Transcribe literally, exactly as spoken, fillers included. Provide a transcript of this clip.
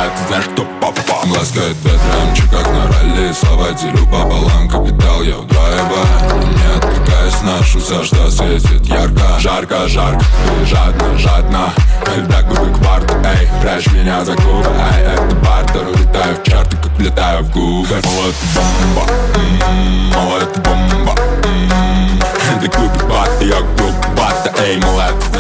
малая, ты знаешь, кто папа. Ласкает ветром, как на ралли. Слова делю пополам, капитал я удваиваю. Не отвлекаясь на все, что светит ярко. Жарко, жарко, ты жадно, жадно. Когда губы кварту, эй, прячь меня за губы. Эй, это бартер, улетаю в чарты, как летаю в губы. Мол, это бомба, м-м, мол, это бомба, м-м. Ты купи бат, я купи бата, эй, мол, это